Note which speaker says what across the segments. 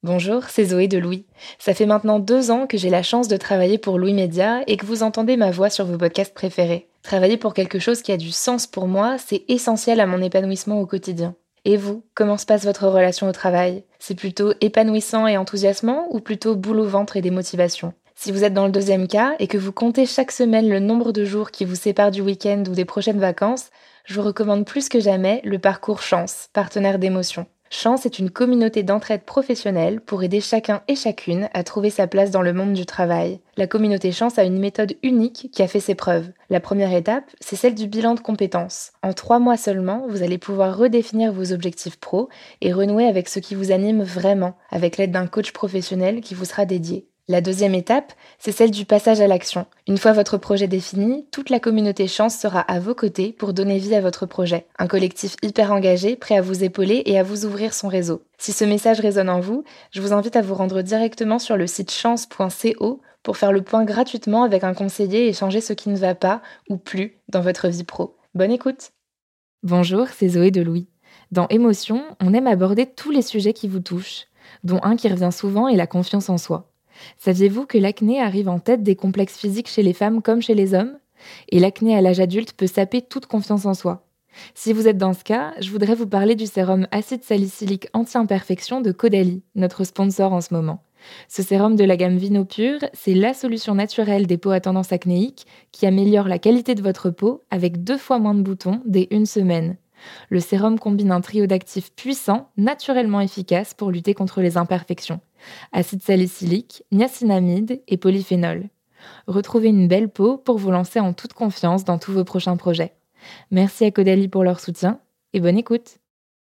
Speaker 1: Bonjour, c'est Zoé de Louis. Ça fait maintenant 2 ans que j'ai la chance de travailler pour Louis Média et que vous entendez ma voix sur vos podcasts préférés. Travailler pour quelque chose qui a du sens pour moi, c'est essentiel à mon épanouissement au quotidien. Et vous, comment se passe votre relation au travail ? C'est plutôt épanouissant et enthousiasmant ou plutôt boule au ventre et démotivation ? Si vous êtes dans le deuxième cas et que vous comptez chaque semaine le nombre de jours qui vous séparent du week-end ou des prochaines vacances, je vous recommande plus que jamais le parcours Chance, partenaire d'émotion. Chance est une communauté d'entraide professionnelle pour aider chacun et chacune à trouver sa place dans le monde du travail. La communauté Chance a une méthode unique qui a fait ses preuves. La première étape, c'est celle du bilan de compétences. En 3 mois seulement, vous allez pouvoir redéfinir vos objectifs pro et renouer avec ce qui vous anime vraiment, avec l'aide d'un coach professionnel qui vous sera dédié. La deuxième étape, c'est celle du passage à l'action. Une fois votre projet défini, toute la communauté Chance sera à vos côtés pour donner vie à votre projet. Un collectif hyper engagé, prêt à vous épauler et à vous ouvrir son réseau. Si ce message résonne en vous, je vous invite à vous rendre directement sur le site chance.co pour faire le point gratuitement avec un conseiller et changer ce qui ne va pas ou plus dans votre vie pro. Bonne écoute! Bonjour, c'est Zoé de Louis. Dans Émotion, on aime aborder tous les sujets qui vous touchent, dont un qui revient souvent est la confiance en soi. Saviez-vous que l'acné arrive en tête des complexes physiques chez les femmes comme chez les hommes ? Et l'acné à l'âge adulte peut saper toute confiance en soi. Si vous êtes dans ce cas, je voudrais vous parler du sérum acide salicylique anti-imperfection de Caudalie, notre sponsor en ce moment. Ce sérum de la gamme Vino Pur, c'est la solution naturelle des peaux à tendance acnéique qui améliore la qualité de votre peau avec 2 fois moins de boutons dès 1 semaine. Le sérum combine un trio d'actifs puissants, naturellement efficaces pour lutter contre les imperfections. Acide salicylique, niacinamide et polyphénol. Retrouvez une belle peau pour vous lancer en toute confiance dans tous vos prochains projets. Merci à Caudalie pour leur soutien et bonne écoute.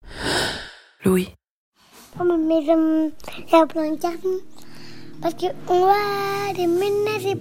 Speaker 2: Louis.
Speaker 3: Mais il y a plein de cartons. Parce qu'on va déménager.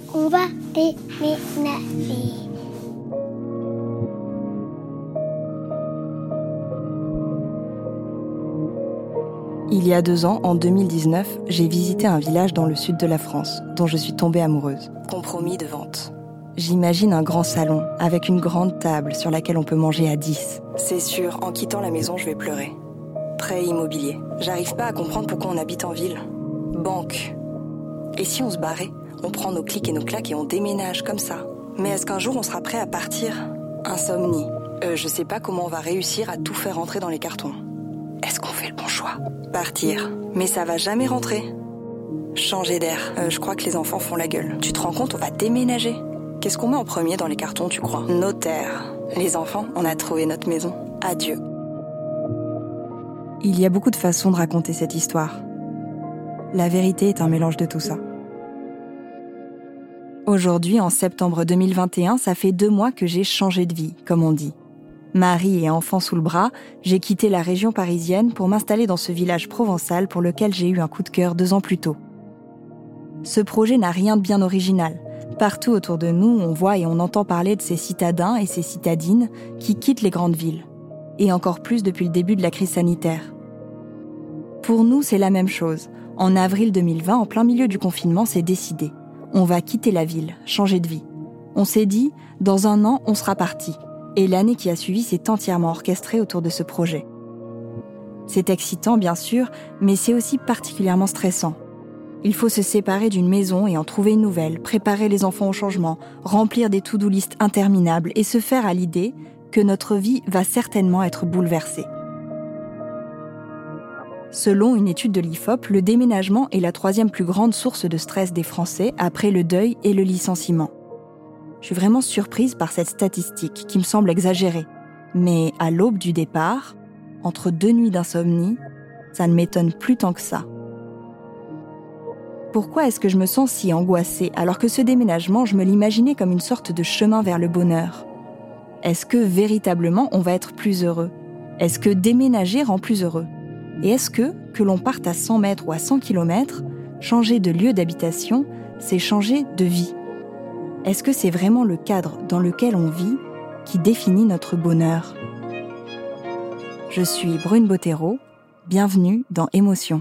Speaker 2: Il y a 2 ans, en 2019, j'ai visité un village dans le sud de la France, dont je suis tombée amoureuse. Compromis de vente. J'imagine un grand salon, avec une grande table sur laquelle on peut manger à 10. C'est sûr, en quittant la maison, je vais pleurer. Prêt immobilier. J'arrive pas à comprendre pourquoi on habite en ville. Banque. Et si on se barrait ? On prend nos clics et nos claques et on déménage comme ça. Mais est-ce qu'un jour on sera prêt à partir ? Insomnie. Je sais pas comment on va réussir à tout faire rentrer dans les cartons. Est-ce qu'on fait le bon choix ? Partir. Mais ça va jamais rentrer. Changer d'air. Je crois que les enfants font la gueule. Tu te rends compte, on va déménager. Qu'est-ce qu'on met en premier dans les cartons, tu crois ? Notaire. Les enfants, on a trouvé notre maison. Adieu. Il y a beaucoup de façons de raconter cette histoire. La vérité est un mélange de tout ça. Aujourd'hui, en septembre 2021, ça fait 2 mois que j'ai changé de vie, comme on dit. Mari et enfant sous le bras, j'ai quitté la région parisienne pour m'installer dans ce village provençal pour lequel j'ai eu un coup de cœur 2 ans plus tôt. Ce projet n'a rien de bien original. Partout autour de nous, on voit et on entend parler de ces citadins et ces citadines qui quittent les grandes villes. Et encore plus depuis le début de la crise sanitaire. Pour nous, c'est la même chose. En avril 2020, en plein milieu du confinement, c'est décidé. On va quitter la ville, changer de vie. On s'est dit, dans 1 an, on sera parti. Et l'année qui a suivi s'est entièrement orchestrée autour de ce projet. C'est excitant, bien sûr, mais c'est aussi particulièrement stressant. Il faut se séparer d'une maison et en trouver une nouvelle, préparer les enfants au changement, remplir des to-do list interminables et se faire à l'idée que notre vie va certainement être bouleversée. Selon une étude de l'IFOP, le déménagement est la 3e plus grande source de stress des Français après le deuil et le licenciement. Je suis vraiment surprise par cette statistique qui me semble exagérée. Mais à l'aube du départ, entre 2 nuits d'insomnie, ça ne m'étonne plus tant que ça. Pourquoi est-ce que je me sens si angoissée alors que ce déménagement, je me l'imaginais comme une sorte de chemin vers le bonheur ? Est-ce que véritablement on va être plus heureux ? Est-ce que déménager rend plus heureux ? Et est-ce que l'on parte à 100 mètres ou à 100 km, changer de lieu d'habitation, c'est changer de vie ? Est-ce que c'est vraiment le cadre dans lequel on vit qui définit notre bonheur ? Je suis Brune Bottero, bienvenue dans Émotion.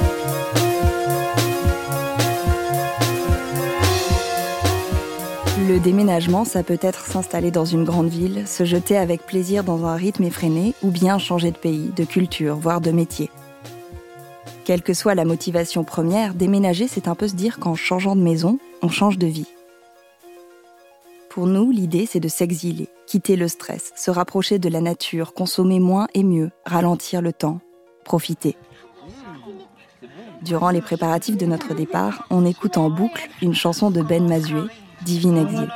Speaker 2: Le Le déménagement, ça peut être s'installer dans une grande ville, se jeter avec plaisir dans un rythme effréné, ou bien changer de pays, de culture, voire de métier. Quelle que soit la motivation première, déménager, c'est un peu se dire qu'en changeant de maison, on change de vie. Pour nous, l'idée, c'est de s'exiler, quitter le stress, se rapprocher de la nature, consommer moins et mieux, ralentir le temps, profiter. Durant les préparatifs de notre départ, on écoute en boucle une chanson de Ben Mazué, Divine Exil.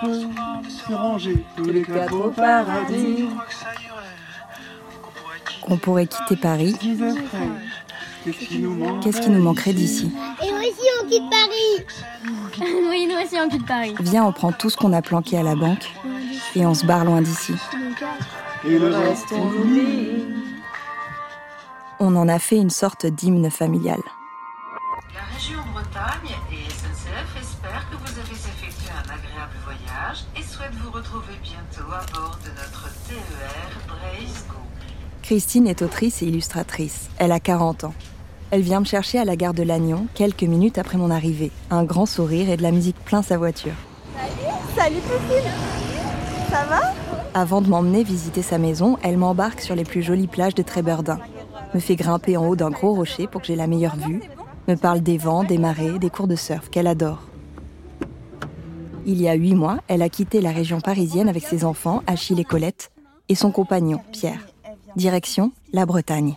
Speaker 2: On pourrait quitter Paris. Qu'est-ce qui nous manquerait d'ici ?
Speaker 3: Et nous aussi, on quitte Paris.
Speaker 4: Oui, nous aussi, on quitte Paris.
Speaker 2: Viens, on prend tout ce qu'on a planqué à la banque et on se barre loin d'ici.
Speaker 5: Et le reste, on oublie.
Speaker 2: On en a fait une sorte d'hymne familial.
Speaker 6: La région Bretagne et SNCF espèrent que vous avez effectué un agréable voyage et souhaitent vous retrouver bientôt à bord de notre TER Braise-Go.
Speaker 2: Christine est autrice et illustratrice. Elle a 40 ans. Elle vient me chercher à la gare de Lannion quelques minutes après mon arrivée. Un grand sourire et de la musique plein sa voiture.
Speaker 7: Salut Poupine. Ça va ?
Speaker 2: Avant de m'emmener visiter sa maison, elle m'embarque sur les plus jolies plages de Trébeurdin, me fait grimper en haut d'un gros rocher pour que j'ai la meilleure vue, me parle des vents, des marées, des cours de surf qu'elle adore. Il y a 8 mois, elle a quitté la région parisienne avec ses enfants, Achille et Colette, et son compagnon, Pierre. Direction, la Bretagne.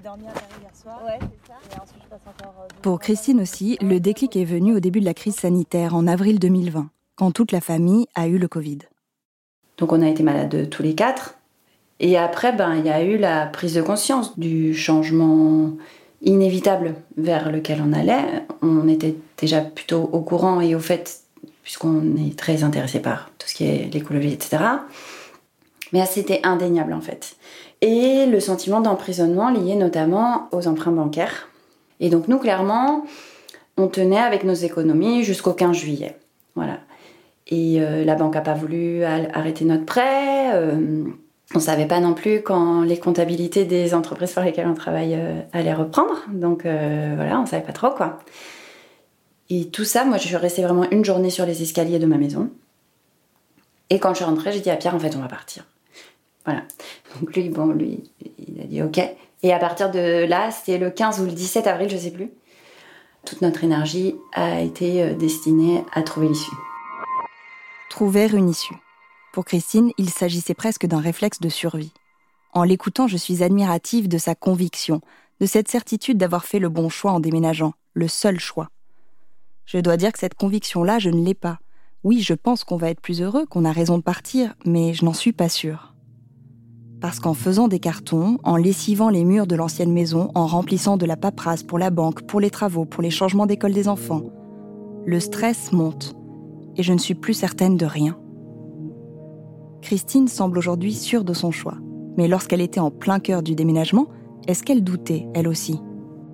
Speaker 2: Pour Christine aussi, le déclic est venu au début de la crise sanitaire, en avril 2020, quand toute la famille a eu le Covid.
Speaker 8: Donc on a été malades tous les 4. Et après, il y a eu la prise de conscience du changement inévitable vers lequel on allait. On était déjà plutôt au courant et au fait, puisqu'on est très intéressé par tout ce qui est l'écologie, etc. Mais c'était indéniable en fait. Et le sentiment d'emprisonnement lié notamment aux emprunts bancaires. Et donc nous, clairement, on tenait avec nos économies jusqu'au 15 juillet. Voilà. Et la banque n'a pas voulu arrêter notre prêt. On ne savait pas non plus quand les comptabilités des entreprises pour lesquelles on travaille allaient reprendre. Donc voilà, on ne savait pas trop quoi. Et tout ça, moi je suis restée vraiment une journée sur les escaliers de ma maison. Et quand je suis rentrée, j'ai dit à Pierre, en fait, on va partir. Voilà. Donc lui, il a dit OK. Et à partir de là, c'était le 15 ou le 17 avril, je ne sais plus. Toute notre énergie a été destinée à trouver l'issue.
Speaker 2: Trouver une issue. Pour Christine, il s'agissait presque d'un réflexe de survie. En l'écoutant, je suis admirative de sa conviction, de cette certitude d'avoir fait le bon choix en déménageant, le seul choix. Je dois dire que cette conviction-là, je ne l'ai pas. Oui, je pense qu'on va être plus heureux, qu'on a raison de partir, mais je n'en suis pas sûre. Parce qu'en faisant des cartons, en lessivant les murs de l'ancienne maison, en remplissant de la paperasse pour la banque, pour les travaux, pour les changements d'école des enfants, le stress monte. Et je ne suis plus certaine de rien. Christine semble aujourd'hui sûre de son choix. Mais lorsqu'elle était en plein cœur du déménagement, est-ce qu'elle doutait, elle aussi ?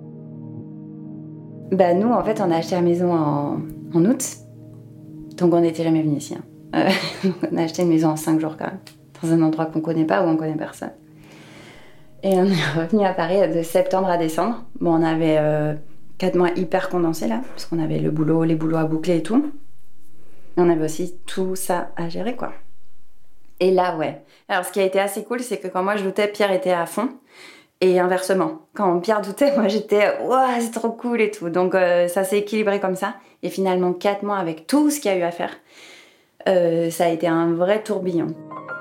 Speaker 8: Nous, en fait, on a acheté la maison en août. Donc on n'était jamais venu ici. On a acheté une maison en 5 jours quand même. Dans un endroit qu'on ne connaît pas, où on ne connaît personne. Et on est revenu à Paris de septembre à décembre. On avait 4 mois hyper condensés là, parce qu'on avait les boulots à boucler et tout. Et on avait aussi tout ça à gérer, quoi. Et là, ouais. Alors, ce qui a été assez cool, c'est que quand moi je doutais, Pierre était à fond. Et inversement. Quand Pierre doutait, moi j'étais « Ouah, c'est trop cool » et tout. Donc, ça s'est équilibré comme ça. Et finalement, 4 mois avec tout ce qu'il y a eu à faire, ça a été un vrai tourbillon.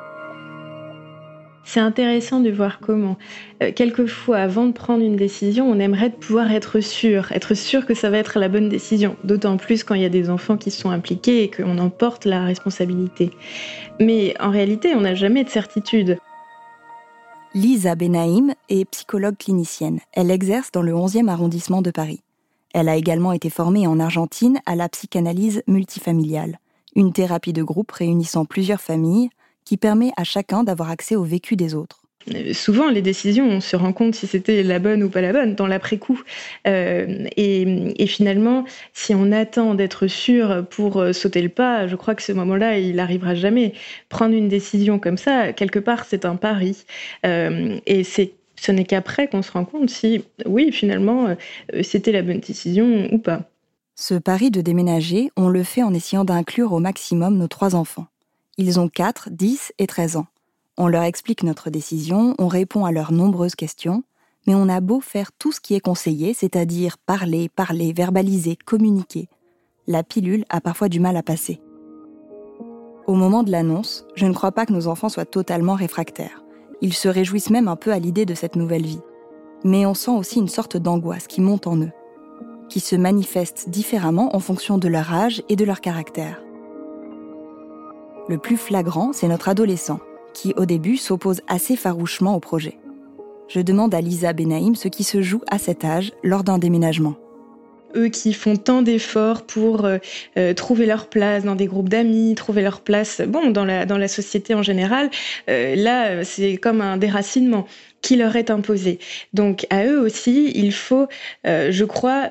Speaker 9: C'est intéressant de voir comment, quelquefois, avant de prendre une décision, on aimerait pouvoir être sûr que ça va être la bonne décision. D'autant plus quand il y a des enfants qui sont impliqués et qu'on en porte la responsabilité. Mais en réalité, on n'a jamais de certitude.
Speaker 2: Lisa Benaïm est psychologue clinicienne. Elle exerce dans le 11e arrondissement de Paris. Elle a également été formée en Argentine à la psychanalyse multifamiliale, une thérapie de groupe réunissant plusieurs familles qui permet à chacun d'avoir accès au vécu des autres.
Speaker 9: Souvent, les décisions, on se rend compte si c'était la bonne ou pas la bonne, dans l'après-coup. Et finalement, si on attend d'être sûr pour sauter le pas, je crois que ce moment-là, il n'arrivera jamais. Prendre une décision comme ça, quelque part, c'est un pari. Et ce n'est qu'après qu'on se rend compte si, oui, finalement, c'était la bonne décision ou pas.
Speaker 2: Ce pari de déménager, on le fait en essayant d'inclure au maximum nos 3 enfants. Ils ont 4, 10 et 13 ans. On leur explique notre décision, on répond à leurs nombreuses questions, mais on a beau faire tout ce qui est conseillé, c'est-à-dire parler, verbaliser, communiquer. La pilule a parfois du mal à passer. Au moment de l'annonce, je ne crois pas que nos enfants soient totalement réfractaires. Ils se réjouissent même un peu à l'idée de cette nouvelle vie. Mais on sent aussi une sorte d'angoisse qui monte en eux, qui se manifeste différemment en fonction de leur âge et de leur caractère. Le plus flagrant, c'est notre adolescent, qui au début s'oppose assez farouchement au projet. Je demande à Lisa Benaïm ce qui se joue à cet âge lors d'un déménagement.
Speaker 9: Eux qui font tant d'efforts pour trouver leur place dans des groupes d'amis, trouver leur place dans la société en général, là c'est comme un déracinement qui leur est imposé. Donc à eux aussi, il faut, je crois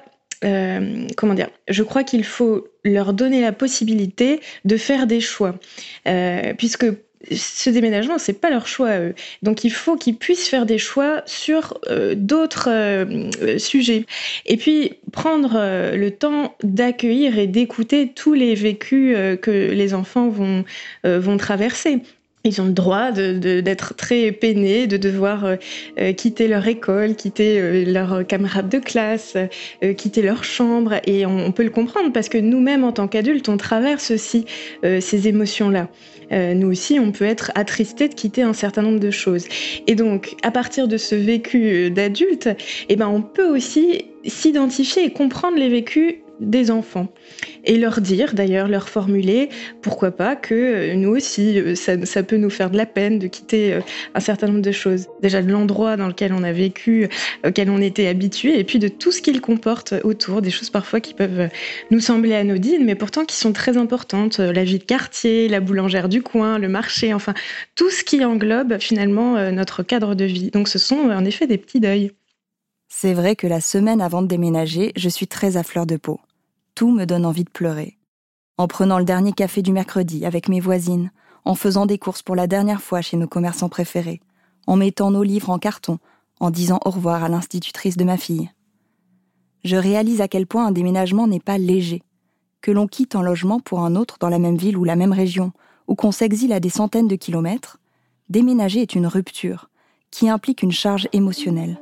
Speaker 9: qu'il faut leur donner la possibilité de faire des choix, puisque ce déménagement, c'est pas leur choix à eux. Donc il faut qu'ils puissent faire des choix sur d'autres sujets. Et puis prendre le temps d'accueillir et d'écouter tous les vécus que les enfants vont traverser. Ils ont le droit d'être très peinés, de devoir quitter leur école, quitter leurs camarades de classe, quitter leur chambre. Et on peut le comprendre parce que nous-mêmes, en tant qu'adultes, on traverse aussi ces émotions-là. Nous aussi, on peut être attristés de quitter un certain nombre de choses. Et donc, à partir de ce vécu d'adulte, on peut aussi s'identifier et comprendre les vécus des enfants et leur dire, d'ailleurs, leur formuler, pourquoi pas, que nous aussi, ça peut nous faire de la peine de quitter un certain nombre de choses. Déjà de l'endroit dans lequel on a vécu, auquel on était habitué, et puis de tout ce qu'il comporte autour, des choses parfois qui peuvent nous sembler anodines, mais pourtant qui sont très importantes. La vie de quartier, la boulangère du coin, le marché, enfin, tout ce qui englobe finalement notre cadre de vie. Donc ce sont en effet des petits deuils.
Speaker 2: C'est vrai que la semaine avant de déménager, je suis très à fleur de peau. Tout me donne envie de pleurer. En prenant le dernier café du mercredi avec mes voisines, en faisant des courses pour la dernière fois chez nos commerçants préférés, en mettant nos livres en carton, en disant au revoir à l'institutrice de ma fille. Je réalise à quel point un déménagement n'est pas léger, que l'on quitte un logement pour un autre dans la même ville ou la même région, ou qu'on s'exile à des centaines de kilomètres. Déménager est une rupture qui implique une charge émotionnelle.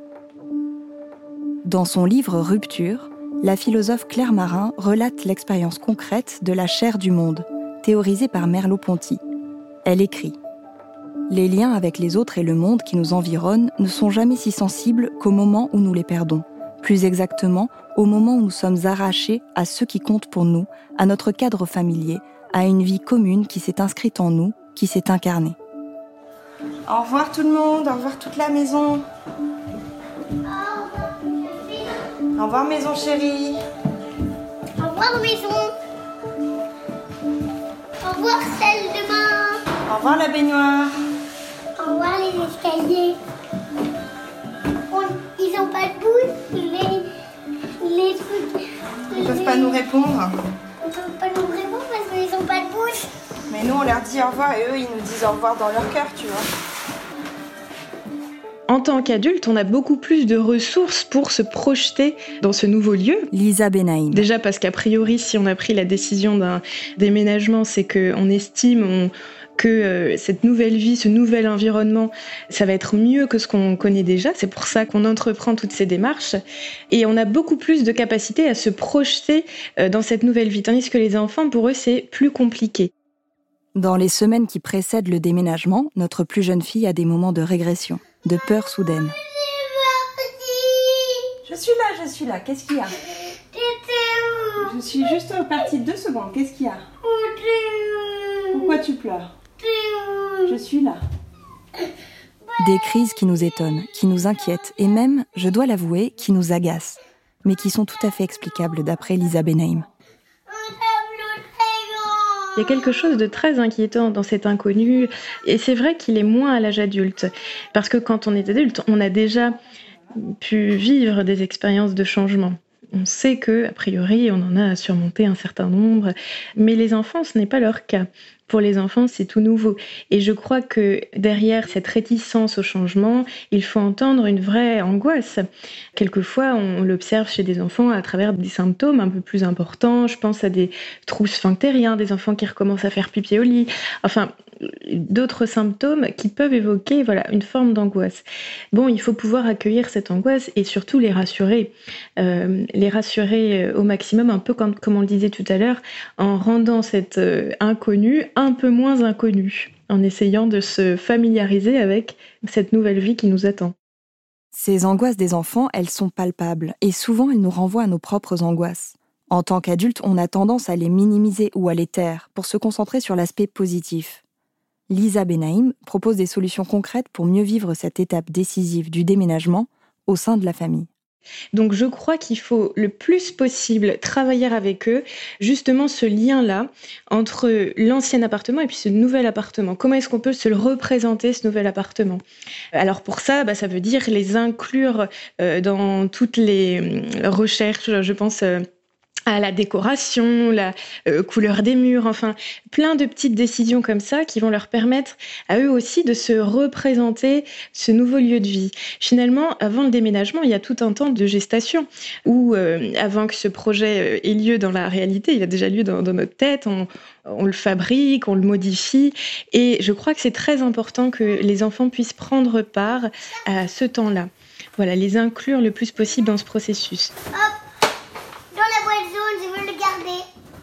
Speaker 2: Dans son livre « Rupture », la philosophe Claire Marin relate l'expérience concrète de la chair du monde, théorisée par Merleau-Ponty. Elle écrit « Les liens avec les autres et le monde qui nous environne ne sont jamais si sensibles qu'au moment où nous les perdons. Plus exactement, au moment où nous sommes arrachés à ce qui compte pour nous, à notre cadre familier, à une vie commune qui s'est inscrite en nous, qui s'est incarnée. »
Speaker 7: Au revoir tout le monde, au revoir toute la maison. Au revoir maison chérie.
Speaker 3: Au revoir maison. Au revoir salle de bain.
Speaker 7: Au revoir la baignoire.
Speaker 3: Au revoir les escaliers. Ils ont pas de bouche, les trucs.
Speaker 7: Ils peuvent pas nous répondre.
Speaker 3: Ils peuvent pas nous répondre parce qu'ils ont pas de bouche.
Speaker 7: Mais nous on leur dit au revoir et eux ils nous disent au revoir dans leur cœur, tu vois.
Speaker 9: En tant qu'adulte, on a beaucoup plus de ressources pour se projeter dans ce nouveau lieu.
Speaker 2: Lisa Benaïm.
Speaker 9: Déjà parce qu'a priori, si on a pris la décision d'un déménagement, c'est qu'on estime que cette nouvelle vie, ce nouvel environnement, ça va être mieux que ce qu'on connaît déjà. C'est pour ça qu'on entreprend toutes ces démarches. Et on a beaucoup plus de capacité à se projeter dans cette nouvelle vie. Tandis que les enfants, pour eux, c'est plus compliqué.
Speaker 2: Dans les semaines qui précèdent le déménagement, notre plus jeune fille a des moments de régression, de peur soudaine.
Speaker 7: Je suis là. Qu'est-ce qu'il y a? Je suis juste partie 2 secondes. Qu'est-ce qu'il y a? Pourquoi tu pleures? Je suis là.
Speaker 2: Des crises qui nous étonnent, qui nous inquiètent et même, je dois l'avouer, qui nous agacent, mais qui sont tout à fait explicables d'après Lisa Benaïm.
Speaker 9: Il y a quelque chose de très inquiétant dans cet inconnu, et c'est vrai qu'il est moins à l'âge adulte, parce que quand on est adulte, on a déjà pu vivre des expériences de changement. On sait que, a priori, on en a surmonté un certain nombre, mais les enfants, ce n'est pas leur cas. Pour les enfants, c'est tout nouveau. Et je crois que derrière cette réticence au changement, il faut entendre une vraie angoisse. Quelquefois, on l'observe chez des enfants à travers des symptômes un peu plus importants. Je pense à des trous sphinctériens, des enfants qui recommencent à faire pipi au lit. Enfin, d'autres symptômes qui peuvent évoquer une forme d'angoisse. Bon, il faut pouvoir accueillir cette angoisse et surtout les rassurer. Au maximum, un peu comme on le disait tout à l'heure, en rendant cet inconnu un peu moins inconnu, en essayant de se familiariser avec cette nouvelle vie qui nous attend.
Speaker 2: Ces angoisses des enfants, elles sont palpables et souvent elles nous renvoient à nos propres angoisses. En tant qu'adultes, on a tendance à les minimiser ou à les taire pour se concentrer sur l'aspect positif. Lisa Benaïm propose des solutions concrètes pour mieux vivre cette étape décisive du déménagement au sein de la famille.
Speaker 9: Donc je crois qu'il faut le plus possible travailler avec eux, justement ce lien-là entre l'ancien appartement et puis ce nouvel appartement. Comment est-ce qu'on peut se le représenter, ce nouvel appartement ? Alors pour ça, ça veut dire les inclure dans toutes les recherches, je pense... à la décoration, la couleur des murs, enfin plein de petites décisions comme ça qui vont leur permettre à eux aussi de se représenter ce nouveau lieu de vie. Finalement, avant le déménagement, il y a tout un temps de gestation où avant que ce projet ait lieu dans la réalité, il a déjà lieu dans notre tête, on le fabrique, on le modifie et je crois que c'est très important que les enfants puissent prendre part à ce temps-là. Voilà, les inclure le plus possible dans ce processus.
Speaker 3: Je veux le garder.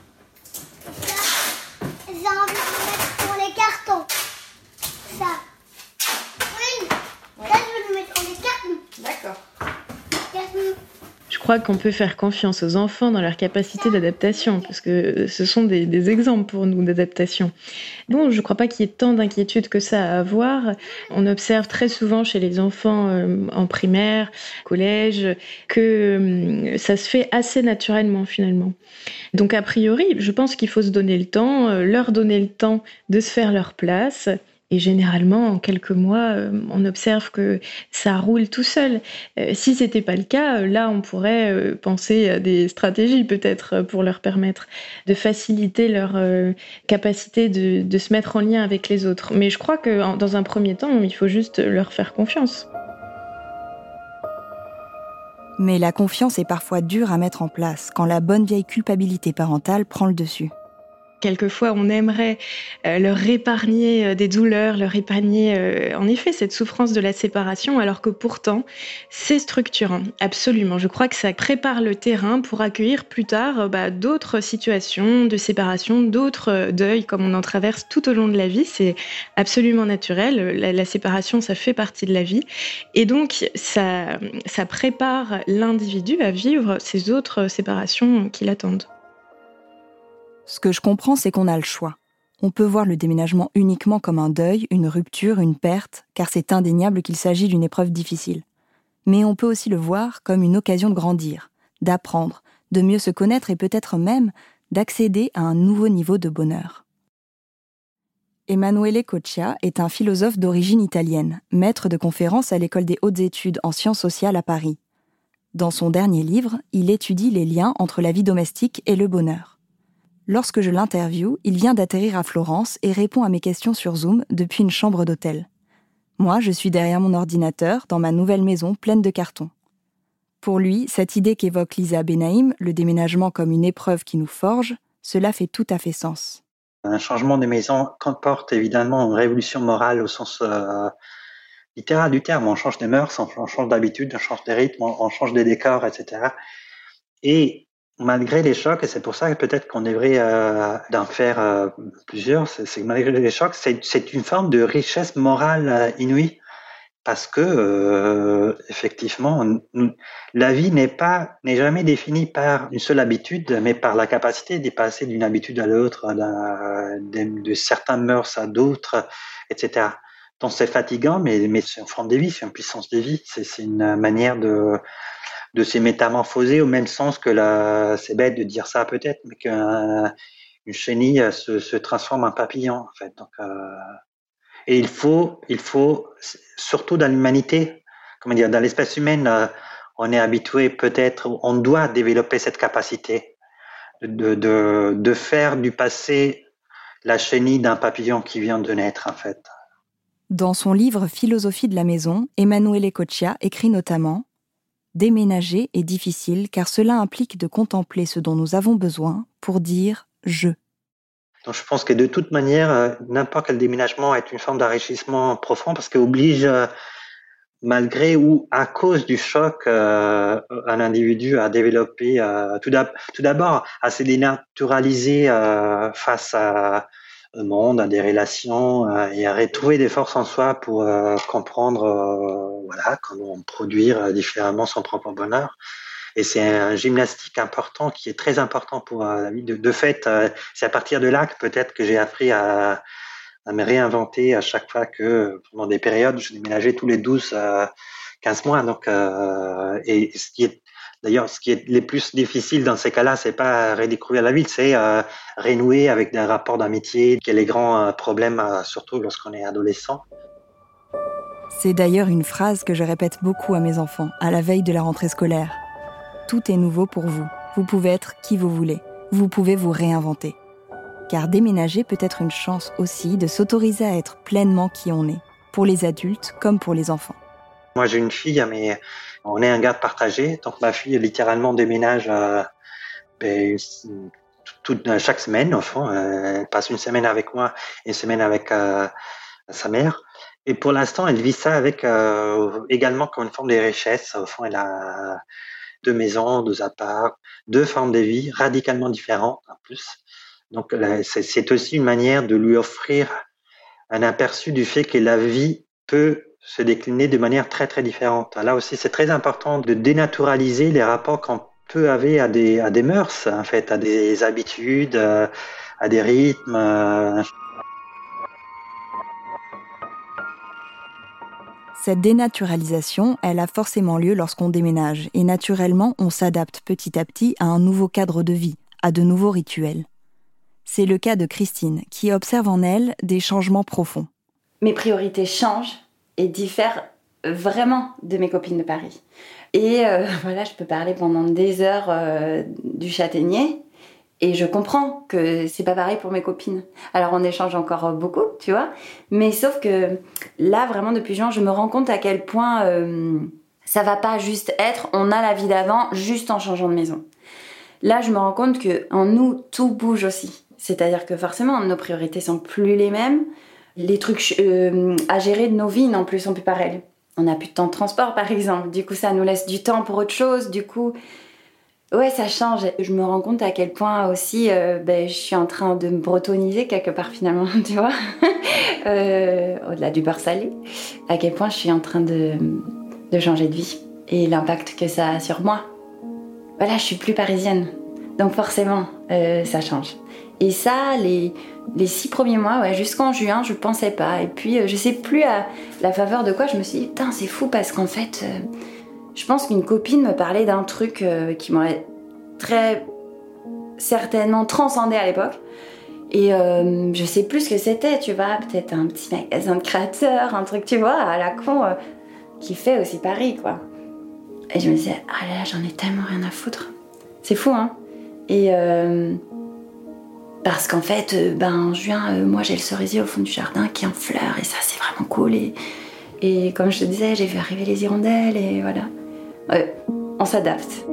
Speaker 3: Ça, j'ai envie de le mettre pour les cartons. Ça. Oui. Ouais. Ça, je veux le mettre pour les cartons.
Speaker 8: D'accord.
Speaker 9: Je crois qu'on peut faire confiance aux enfants dans leur capacité d'adaptation, parce que ce sont des exemples pour nous d'adaptation. Bon, je ne crois pas qu'il y ait tant d'inquiétude que ça à avoir. On observe très souvent chez les enfants en primaire, collège, que ça se fait assez naturellement finalement. Donc a priori, je pense qu'il faut se donner le temps, leur donner le temps de se faire leur place. Et généralement, en quelques mois, on observe que ça roule tout seul. Si ce n'était pas le cas, là, on pourrait penser à des stratégies peut-être pour leur permettre de faciliter leur capacité de se mettre en lien avec les autres. Mais je crois que dans un premier temps, il faut juste leur faire confiance.
Speaker 2: Mais la confiance est parfois dure à mettre en place quand la bonne vieille culpabilité parentale prend le dessus.
Speaker 9: Quelquefois, on aimerait leur épargner des douleurs, leur épargner en effet cette souffrance de la séparation, alors que pourtant, c'est structurant, absolument. Je crois que ça prépare le terrain pour accueillir plus tard d'autres situations de séparation, d'autres deuils, comme on en traverse tout au long de la vie. C'est absolument naturel. La séparation, ça fait partie de la vie. Et donc, ça prépare l'individu à vivre ces autres séparations qui l'attendent.
Speaker 2: Ce que je comprends, c'est qu'on a le choix. On peut voir le déménagement uniquement comme un deuil, une rupture, une perte, car c'est indéniable qu'il s'agit d'une épreuve difficile. Mais on peut aussi le voir comme une occasion de grandir, d'apprendre, de mieux se connaître et peut-être même d'accéder à un nouveau niveau de bonheur. Emanuele Coccia est un philosophe d'origine italienne, maître de conférences à l'École des hautes études en sciences sociales à Paris. Dans son dernier livre, il étudie les liens entre la vie domestique et le bonheur. Lorsque je l'interviewe, il vient d'atterrir à Florence et répond à mes questions sur Zoom depuis une chambre d'hôtel. Moi, je suis derrière mon ordinateur, dans ma nouvelle maison pleine de cartons. Pour lui, cette idée qu'évoque Lisa Benaïm, le déménagement comme une épreuve qui nous forge, cela fait tout à fait sens.
Speaker 4: Un changement de maison comporte évidemment une révolution morale au sens littéral du terme. On change des mœurs, on change d'habitude, on change des rythmes, on change des décors, etc. Et malgré les chocs, et c'est pour ça que peut-être qu'on devrait d'en faire plusieurs, c'est que malgré les chocs, c'est une forme de richesse morale inouïe, parce que effectivement, la vie n'est jamais définie par une seule habitude, mais par la capacité de passer d'une habitude à l'autre, de certains mœurs à d'autres, etc. Donc c'est fatigant, mais c'est une forme de vie, c'est une puissance de vie, c'est une manière de se métamorphoser au même sens que c'est bête de dire ça peut-être, mais qu'une chenille se transforme en papillon, en fait. Donc, et il faut, surtout dans l'humanité, dans l'espèce humaine, on est habitué peut-être, on doit développer cette capacité de faire du passé la chenille d'un papillon qui vient de naître, en fait.
Speaker 2: Dans son livre Philosophie de la maison, Emanuele Coccia écrit notamment « Déménager est difficile car cela implique de contempler ce dont nous avons besoin pour dire « je ».
Speaker 4: Donc je pense que de toute manière, n'importe quel déménagement est une forme d'enrichissement profond parce qu'il oblige, malgré ou à cause du choc, un individu à développer, tout d'abord à se dénaturaliser face au monde, à des relations et à retrouver des forces en soi pour comprendre comment produire différemment son propre bonheur. Et c'est un gymnastique important qui est très important pour la vie. De fait, c'est à partir de là que peut-être que j'ai appris à me réinventer à chaque fois que, pendant des périodes, je déménageais tous les 12-15 mois. Donc, et ce qui est le plus difficile dans ces cas-là, c'est pas redécouvrir la ville, c'est renouer avec des rapports d'amitié, qui est les grands problèmes, surtout lorsqu'on est adolescent.
Speaker 2: C'est d'ailleurs une phrase que je répète beaucoup à mes enfants, à la veille de la rentrée scolaire. Tout est nouveau pour vous. Vous pouvez être qui vous voulez. Vous pouvez vous réinventer. Car déménager peut être une chance aussi de s'autoriser à être pleinement qui on est, pour les adultes comme pour les enfants.
Speaker 4: Moi, j'ai une fille, mais on est un garde partagé. Donc, ma fille, littéralement, déménage chaque semaine, au fond. Elle passe une semaine avec moi, une semaine avec sa mère. Et pour l'instant, elle vit ça avec également comme une forme de richesse. Au fond, elle a 2 maisons, 2 apparts, 2 formes de vie radicalement différentes en plus. Donc c'est aussi une manière de lui offrir un aperçu du fait que la vie peut se décliner de manière très très différente. Là aussi, c'est très important de dénaturaliser les rapports qu'on peut avoir à des mœurs, en fait, à des habitudes, à des rythmes.
Speaker 2: Cette dénaturalisation, elle a forcément lieu lorsqu'on déménage et naturellement, on s'adapte petit à petit à un nouveau cadre de vie, à de nouveaux rituels. C'est le cas de Christine, qui observe en elle des changements profonds.
Speaker 8: Mes priorités changent et diffèrent vraiment de mes copines de Paris. Et je peux parler pendant des heures du châtaignier. Et je comprends que c'est pas pareil pour mes copines. Alors on échange encore beaucoup, tu vois. Mais sauf que là, vraiment, depuis juin, je me rends compte à quel point ça va pas juste être on a la vie d'avant juste en changeant de maison. Là, je me rends compte qu'en nous, tout bouge aussi. C'est-à-dire que forcément, nos priorités sont plus les mêmes. Les trucs à gérer de nos vies non plus sont plus pareils. On n'a plus de temps de transport, par exemple. Du coup, ça nous laisse du temps pour autre chose. Du coup... Ouais, ça change. Je me rends compte à quel point aussi je suis en train de me bretoniser quelque part finalement, tu vois, au-delà du beurre salé, à quel point je suis en train de changer de vie et l'impact que ça a sur moi. Voilà, je suis plus parisienne, donc forcément, ça change. Et ça, les 6 premiers mois, jusqu'en juin, je pensais pas. Et puis, je sais plus à la faveur de quoi, je me suis dit, putain, c'est fou parce qu'en fait... je pense qu'une copine me parlait d'un truc qui m'aurait très certainement transcendé à l'époque. Et je sais plus ce que c'était, tu vois, peut-être un petit magasin de créateurs, un truc, tu vois, à la con, qui fait aussi Paris, quoi. Et je me disais, ah là là, j'en ai tellement rien à foutre. C'est fou, hein. Et parce qu'en fait, en juin, moi j'ai le cerisier au fond du jardin qui est en fleurs, et ça c'est vraiment cool. Et comme je te disais, j'ai vu arriver les hirondelles, et voilà. On s'adapte.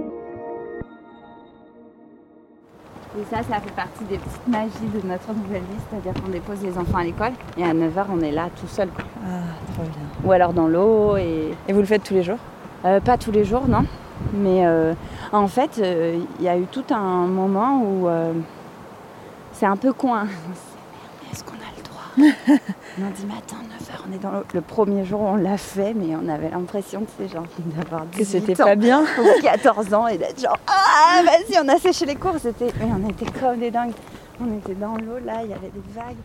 Speaker 8: Et ça fait partie des petites magies de notre nouvelle vie, c'est-à-dire qu'on dépose les enfants à l'école et à 9h on est là tout seul.
Speaker 2: Ah, trop bien.
Speaker 8: Ou alors dans l'eau. Et
Speaker 2: vous le faites tous les jours ?
Speaker 8: Pas tous les jours, non. Mais en fait, il y a eu tout un moment où c'est un peu coin. Est-ce qu'on a le droit ? Lundi matin, 9h, on est dans l'eau. Le premier jour, on l'a fait, mais on avait l'impression d'avoir 18
Speaker 2: que c'était
Speaker 8: ans,
Speaker 2: pas bien.
Speaker 8: Ou 14 ans, et d'être genre, ah, vas-y, on a séché les cours. Mais on était comme des dingues. On était dans l'eau, là, il y avait des vagues.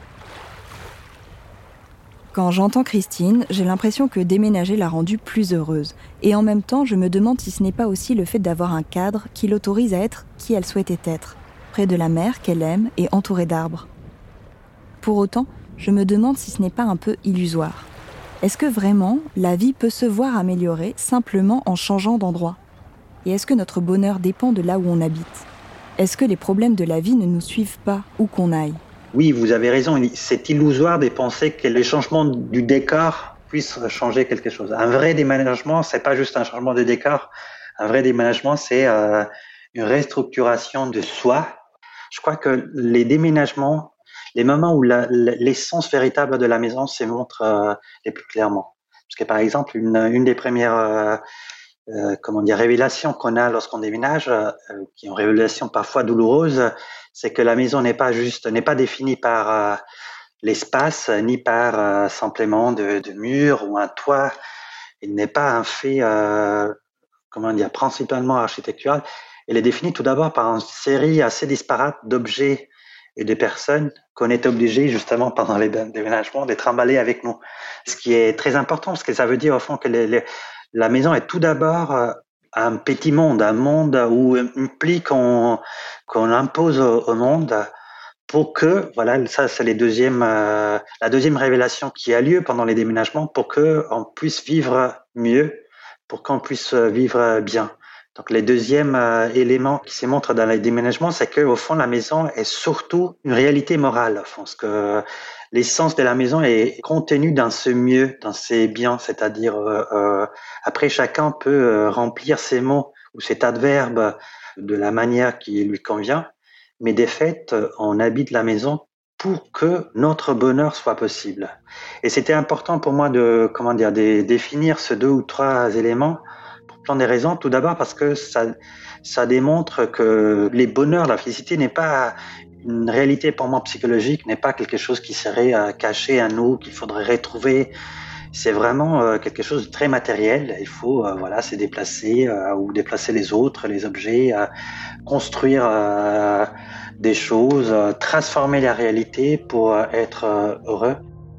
Speaker 2: Quand j'entends Christine, j'ai l'impression que déménager l'a rendue plus heureuse. Et en même temps, je me demande si ce n'est pas aussi le fait d'avoir un cadre qui l'autorise à être qui elle souhaitait être, près de la mer qu'elle aime et entourée d'arbres. Pour autant, je me demande si ce n'est pas un peu illusoire. Est-ce que vraiment, la vie peut se voir améliorer simplement en changeant d'endroit ? Et est-ce que notre bonheur dépend de là où on habite ? Est-ce que les problèmes de la vie ne nous suivent pas où qu'on aille ?
Speaker 4: Oui, vous avez raison. C'est illusoire de penser que les changements du décor puissent changer quelque chose. Un vrai déménagement, c'est pas juste un changement de décor. Un vrai déménagement, c'est une restructuration de soi. Je crois que les déménagements, les moments où l'essence véritable de la maison se montre les plus clairement. Parce que par exemple, une des premières révélations qu'on a lorsqu'on déménage, qui est une révélation parfois douloureuse, c'est que la maison n'est pas définie par l'espace, ni par simplement de murs ou un toit. Il n'est pas un fait, principalement architectural. Elle est définie tout d'abord par une série assez disparate d'objets et de personnes qu'on est obligé, justement, pendant les déménagements, de trimballer avec nous. Ce qui est très important, parce que ça veut dire, au fond, que la maison est tout d'abord un petit monde, un monde où une pli qu'on impose au monde pour que, voilà, ça c'est la deuxième révélation qui a lieu pendant les déménagements, pour qu'on puisse vivre mieux, pour qu'on puisse vivre bien. Donc, le deuxième élément qui se montre dans les déménagements, c'est qu'au fond, la maison est surtout une réalité morale. Au fond, parce que l'essence de la maison est contenue dans ce mieux, dans ces biens. C'est-à-dire, après, chacun peut remplir ces mots ou cet adverbe de la manière qui lui convient. Mais de fait, on habite la maison pour que notre bonheur soit possible. Et c'était important pour moi de définir ces 2 ou 3 éléments, plein de raisons. Tout d'abord parce que ça démontre que les bonheurs, la félicité n'est pas une réalité pour moi psychologique, n'est pas quelque chose qui serait caché à nous, qu'il faudrait retrouver. C'est vraiment quelque chose de très matériel. Il faut se déplacer ou déplacer les autres, les objets, construire des choses, transformer la réalité pour être heureux.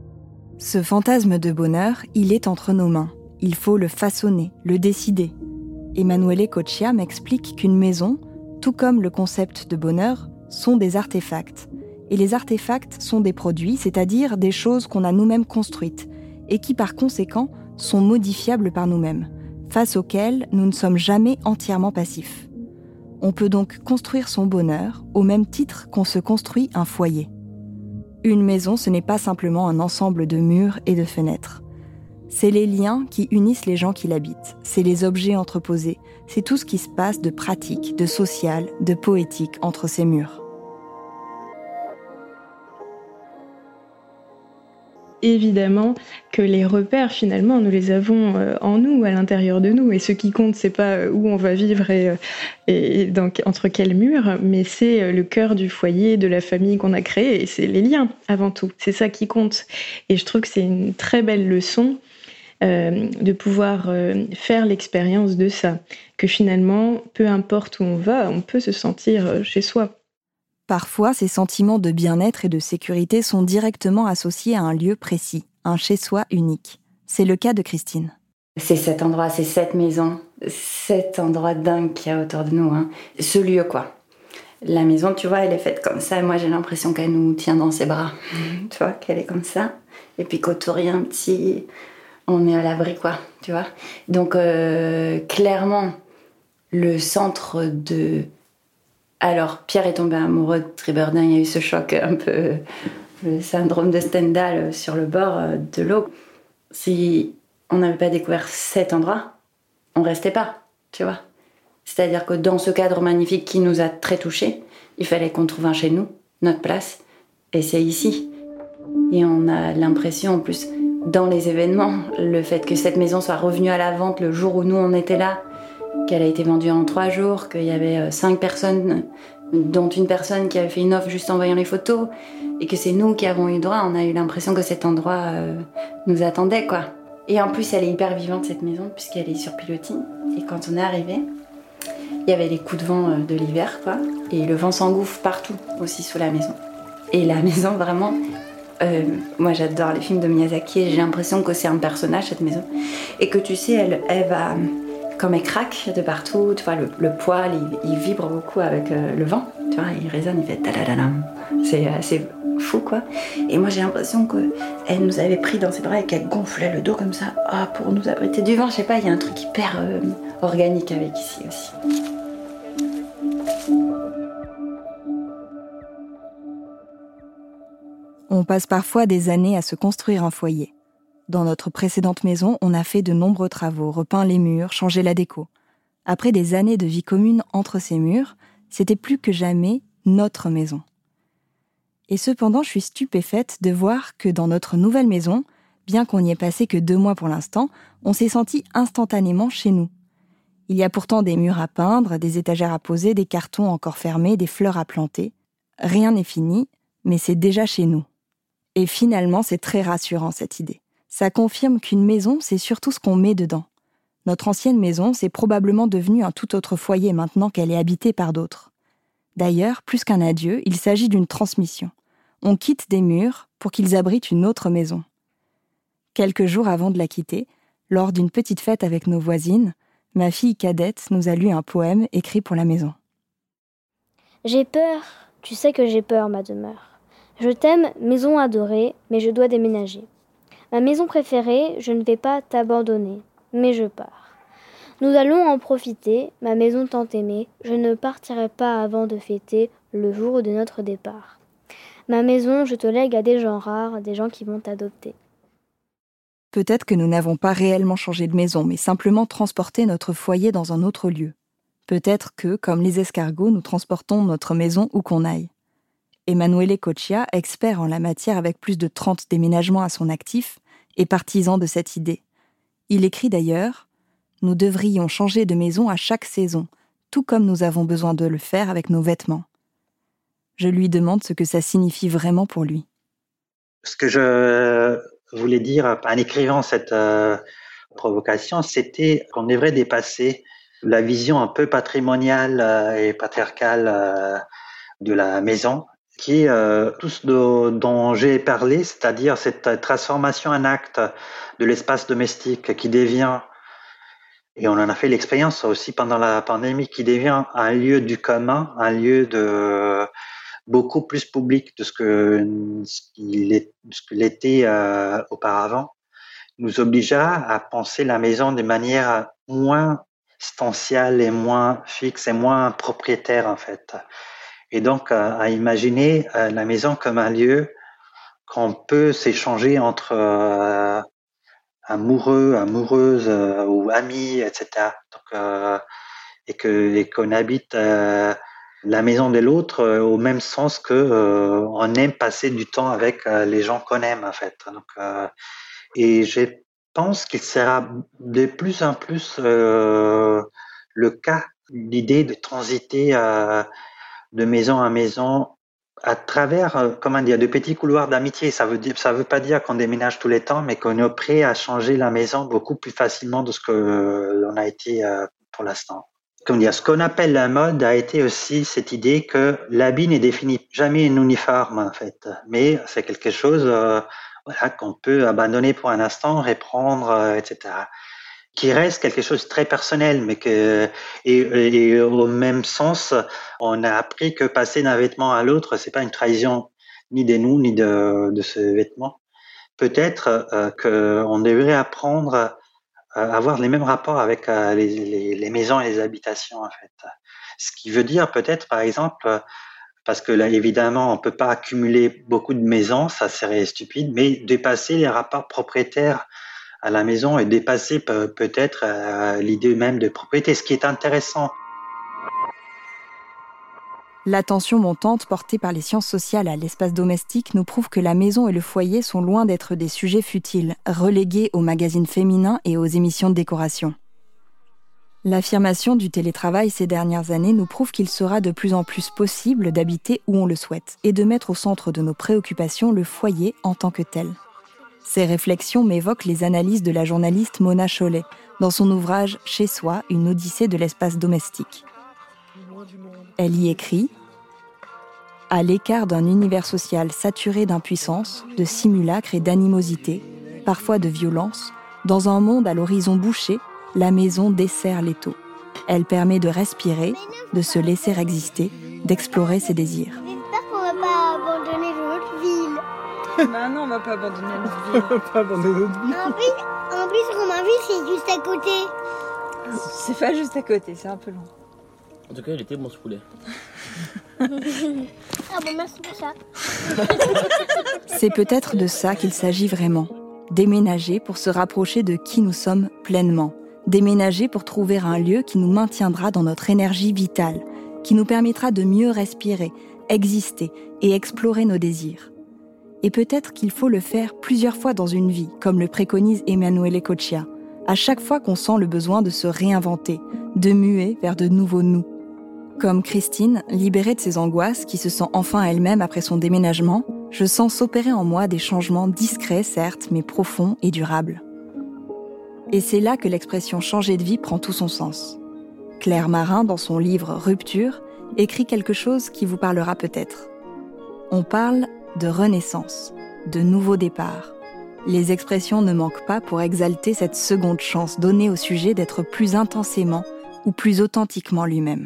Speaker 2: Ce fantasme de bonheur, il est entre nos mains. Il faut le façonner, le décider. Emanuele Coccia m'explique qu'une maison, tout comme le concept de bonheur, sont des artefacts. Et les artefacts sont des produits, c'est-à-dire des choses qu'on a nous-mêmes construites, et qui par conséquent sont modifiables par nous-mêmes, face auxquelles nous ne sommes jamais entièrement passifs. On peut donc construire son bonheur au même titre qu'on se construit un foyer. Une maison, ce n'est pas simplement un ensemble de murs et de fenêtres. C'est les liens qui unissent les gens qui l'habitent, c'est les objets entreposés, c'est tout ce qui se passe de pratique, de social, de poétique entre ces murs.
Speaker 9: Évidemment que les repères, finalement, nous les avons en nous, à l'intérieur de nous. Et ce qui compte, c'est pas où on va vivre et entre quels murs, mais c'est le cœur du foyer, de la famille qu'on a créée. Et c'est les liens, avant tout. C'est ça qui compte. Et je trouve que c'est une très belle leçon de pouvoir faire l'expérience de ça. Que finalement, peu importe où on va, on peut se sentir chez soi.
Speaker 2: Parfois, ces sentiments de bien-être et de sécurité sont directement associés à un lieu précis, un chez-soi unique. C'est le cas de Christine.
Speaker 8: C'est cet endroit, c'est cette maison, cet endroit dingue qu'il y a autour de nous. Hein. Ce lieu, quoi. La maison, tu vois, elle est faite comme ça. Et moi, j'ai l'impression qu'elle nous tient dans ses bras. Tu vois, qu'elle est comme ça. Et puis qu'autour, il y a un petit... On est à l'abri, quoi, tu vois. Donc, clairement, le centre de... Alors, Pierre est tombé amoureux de Triberdin, il y a eu ce choc un peu, le syndrome de Stendhal sur le bord de l'eau. Si on n'avait pas découvert cet endroit, on restait pas, tu vois. C'est-à-dire que dans ce cadre magnifique qui nous a très touchés, il fallait qu'on trouve un chez nous, notre place, et c'est ici. Et on a l'impression, en plus, dans les événements, le fait que cette maison soit revenue à la vente le jour où nous on était là, qu'elle a été vendue en 3 jours, qu'il y avait 5 personnes, dont une personne qui avait fait une offre juste en voyant les photos, et que c'est nous qui avons eu droit. On a eu l'impression que cet endroit nous attendait, quoi. Et en plus, elle est hyper vivante, cette maison, puisqu'elle est sur pilotis. Et quand on est arrivé, il y avait les coups de vent de l'hiver, quoi. Et le vent s'engouffre partout, aussi sous la maison. Et la maison, vraiment... moi, j'adore les films de Miyazaki, et j'ai l'impression que c'est un personnage, cette maison. Et que, tu sais, elle va... Comme elle craque de partout, tu vois, le poil, il vibre beaucoup avec le vent, tu vois, il résonne, il fait ta-da-da-dam, C'est assez fou, quoi. Et moi, j'ai l'impression qu'elle nous avait pris dans ses bras et qu'elle gonflait le dos comme ça, pour nous abriter du vent. Je sais pas, il y a un truc hyper organique avec ici aussi.
Speaker 2: On passe parfois des années à se construire un foyer. Dans notre précédente maison, on a fait de nombreux travaux, repeint les murs, changé la déco. Après des années de vie commune entre ces murs, c'était plus que jamais notre maison. Et cependant, je suis stupéfaite de voir que dans notre nouvelle maison, bien qu'on n'y ait passé que 2 mois pour l'instant, on s'est senti instantanément chez nous. Il y a pourtant des murs à peindre, des étagères à poser, des cartons encore fermés, des fleurs à planter. Rien n'est fini, mais c'est déjà chez nous. Et finalement, c'est très rassurant cette idée. Ça confirme qu'une maison, c'est surtout ce qu'on met dedans. Notre ancienne maison, c'est probablement devenu un tout autre foyer maintenant qu'elle est habitée par d'autres. D'ailleurs, plus qu'un adieu, il s'agit d'une transmission. On quitte des murs pour qu'ils abritent une autre maison. Quelques jours avant de la quitter, lors d'une petite fête avec nos voisines, ma fille cadette nous a lu un poème écrit pour la maison.
Speaker 10: J'ai peur, tu sais que j'ai peur, ma demeure. Je t'aime, maison adorée, mais je dois déménager. Ma maison préférée, je ne vais pas t'abandonner, mais je pars. Nous allons en profiter, ma maison tant aimée, je ne partirai pas avant de fêter le jour de notre départ. Ma maison, je te lègue à des gens rares, des gens qui vont t'adopter.
Speaker 2: Peut-être que nous n'avons pas réellement changé de maison, mais simplement transporté notre foyer dans un autre lieu. Peut-être que, comme les escargots, nous transportons notre maison où qu'on aille. Emanuele Coccia, expert en la matière avec plus de 30 déménagements à son actif, est partisan de cette idée. Il écrit d'ailleurs « Nous devrions changer de maison à chaque saison, tout comme nous avons besoin de le faire avec nos vêtements. » Je lui demande ce que ça signifie vraiment pour lui.
Speaker 4: Ce que je voulais dire en écrivant cette provocation, c'était qu'on devrait dépasser la vision un peu patrimoniale et patriarcale de la maison, qui est tout ce dont j'ai parlé, c'est-à-dire cette transformation en acte de l'espace domestique qui devient, et on en a fait l'expérience aussi pendant la pandémie, qui devient un lieu du commun, un lieu de beaucoup plus public de ce que l'était auparavant, nous obligea à penser la maison de manière moins stanciale et moins fixe et moins propriétaire en fait. Et donc à imaginer la maison comme un lieu qu'on peut s'échanger entre amoureux, amoureuses ou amis, etc. Donc, et qu'on habite la maison de l'autre au même sens que on aime passer du temps avec les gens qu'on aime en fait. Donc, et je pense qu'il sera de plus en plus le cas, l'idée de transiter de maison à maison à travers de petits couloirs d'amitié. Ça veut pas dire qu'on déménage tous les temps, mais qu'on est prêt à changer la maison beaucoup plus facilement de ce que l'on a été pour l'instant. Ce qu'on appelle la mode a été aussi cette idée que l'habit n'est défini jamais un uniforme en fait, mais c'est quelque chose qu'on peut abandonner pour un instant, reprendre, etc. Qui reste quelque chose de très personnel, mais et au même sens, on a appris que passer d'un vêtement à l'autre, c'est pas une trahison ni de nous ni de ce vêtement. Peut-être qu'on devrait apprendre avoir les mêmes rapports avec les maisons et les habitations en fait. Ce qui veut dire peut-être par exemple, parce que là évidemment on peut pas accumuler beaucoup de maisons, ça serait stupide, mais dépasser les rapports propriétaires à la maison et dépasser peut-être l'idée même de propriété, ce qui est intéressant.
Speaker 2: L'attention montante portée par les sciences sociales à l'espace domestique nous prouve que la maison et le foyer sont loin d'être des sujets futiles, relégués aux magazines féminins et aux émissions de décoration. L'affirmation du télétravail ces dernières années nous prouve qu'il sera de plus en plus possible d'habiter où on le souhaite et de mettre au centre de nos préoccupations le foyer en tant que tel. Ces réflexions m'évoquent les analyses de la journaliste Mona Chollet dans son ouvrage « Chez soi, une odyssée de l'espace domestique ». Elle y écrit « À l'écart d'un univers social saturé d'impuissance, de simulacres et d'animosité, parfois de violence, dans un monde à l'horizon bouché, la maison dessert l'étau. Elle permet de respirer, de se laisser exister, d'explorer ses désirs. »
Speaker 3: J'espère qu'on va pas
Speaker 11: va pas abandonner notre ville.
Speaker 12: On va pas abandonner notre ville.
Speaker 3: En plus, Romainville, c'est juste à côté.
Speaker 11: C'est pas juste à côté, c'est un peu loin.
Speaker 12: En tout cas, il était bon ce poulet.
Speaker 3: Ah bon, merci pour ça.
Speaker 2: C'est peut-être de ça qu'il s'agit vraiment. Déménager pour se rapprocher de qui nous sommes pleinement. Déménager pour trouver un lieu qui nous maintiendra dans notre énergie vitale, qui nous permettra de mieux respirer, exister et explorer nos désirs. Et peut-être qu'il faut le faire plusieurs fois dans une vie, comme le préconise Emanuele Coccia, à chaque fois qu'on sent le besoin de se réinventer, de muer vers de nouveaux nous. Comme Christine, libérée de ses angoisses, qui se sent enfin elle-même après son déménagement, je sens s'opérer en moi des changements discrets, certes, mais profonds et durables. Et c'est là que l'expression « changer de vie » prend tout son sens. Claire Marin, dans son livre « Rupture », écrit quelque chose qui vous parlera peut-être. On parle de renaissance, de nouveau départ. Les expressions ne manquent pas pour exalter cette seconde chance donnée au sujet d'être plus intensément ou plus authentiquement lui-même.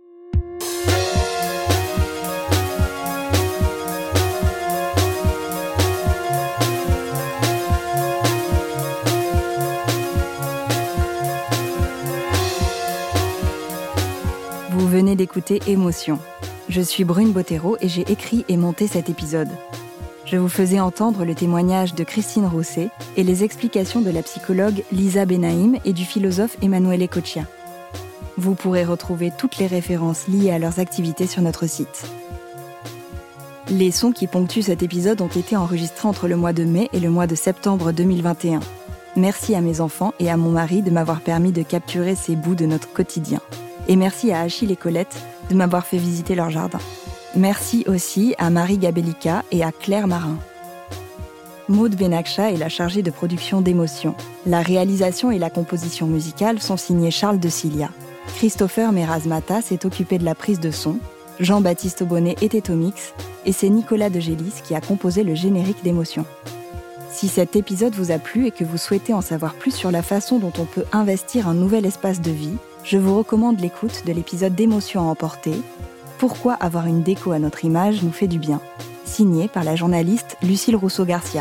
Speaker 2: Vous venez d'écouter Émotion. Je suis Brune Bottero et j'ai écrit et monté cet épisode. Je vous faisais entendre le témoignage de Christine Rousset et les explications de la psychologue Lisa Benaïm et du philosophe Emanuele Coccia. Vous pourrez retrouver toutes les références liées à leurs activités sur notre site. Les sons qui ponctuent cet épisode ont été enregistrés entre le mois de mai et le mois de septembre 2021. Merci à mes enfants et à mon mari de m'avoir permis de capturer ces bouts de notre quotidien. Et merci à Achille et Colette de m'avoir fait visiter leur jardin. Merci aussi à Marie Gabellica et à Claire Marin. Maud Benakcha est la chargée de production d'Émotion. La réalisation et la composition musicale sont signées Charles de Cilia. Christopher Merazmata s'est occupé de la prise de son, Jean-Baptiste Aubonnet était au mix, et c'est Nicolas de Gélis qui a composé le générique d'Émotion. Si cet épisode vous a plu et que vous souhaitez en savoir plus sur la façon dont on peut investir un nouvel espace de vie, je vous recommande l'écoute de l'épisode d'Émotion à emporter, Pourquoi avoir une déco à notre image nous fait du bien, signé par la journaliste Lucille Rousseau-Garcia.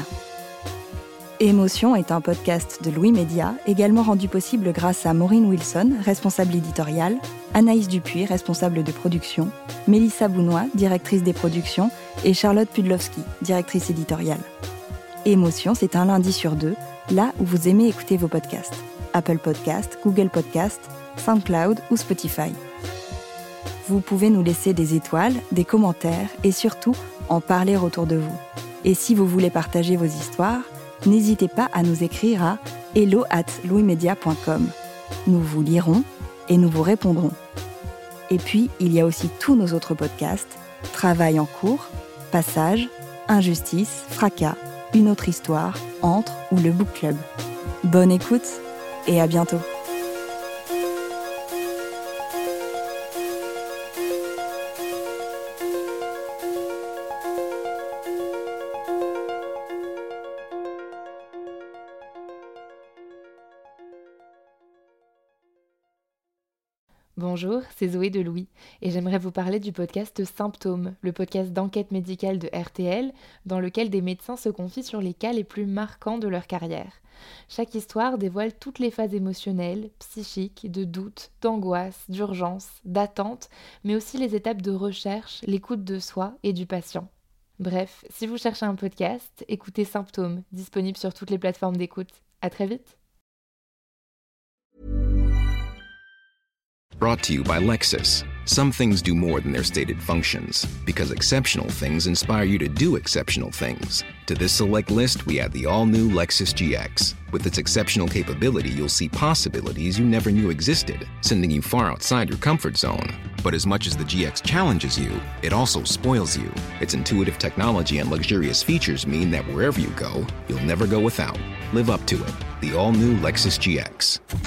Speaker 2: Émotion est un podcast de Louis Média, également rendu possible grâce à Maureen Wilson, responsable éditoriale, Anaïs Dupuis, responsable de production, Mélissa Bounois, directrice des productions, et Charlotte Pudlowski, directrice éditoriale. Émotion, c'est un lundi sur 2, là où vous aimez écouter vos podcasts. Apple Podcasts, Google Podcasts, SoundCloud ou Spotify. Vous pouvez nous laisser des étoiles, des commentaires et surtout en parler autour de vous. Et si vous voulez partager vos histoires, n'hésitez pas à nous écrire à hello@louismedia.com. Nous vous lirons et nous vous répondrons. Et puis, il y a aussi tous nos autres podcasts, Travail en cours, Passage, Injustice, Fracas, Une autre histoire, Entre ou le Book Club. Bonne écoute et à bientôt.
Speaker 1: Bonjour, c'est Zoé de Louis et j'aimerais vous parler du podcast Symptômes, le podcast d'enquête médicale de RTL dans lequel des médecins se confient sur les cas les plus marquants de leur carrière. Chaque histoire dévoile toutes les phases émotionnelles, psychiques, de doute, d'angoisse, d'urgence, d'attente, mais aussi les étapes de recherche, l'écoute de soi et du patient. Bref, si vous cherchez un podcast, écoutez Symptômes, disponible sur toutes les plateformes d'écoute. À très vite.
Speaker 13: Brought to you by Lexus. Some things do more than their stated functions, because exceptional things inspire you to do exceptional things. To this select list, we add the all-new Lexus GX. With its exceptional capability, you'll see possibilities you never knew existed, sending you far outside your comfort zone. But as much as the GX challenges you, it also spoils you. Its intuitive technology and luxurious features mean that wherever you go, you'll never go without. Live up to it. The all-new Lexus GX.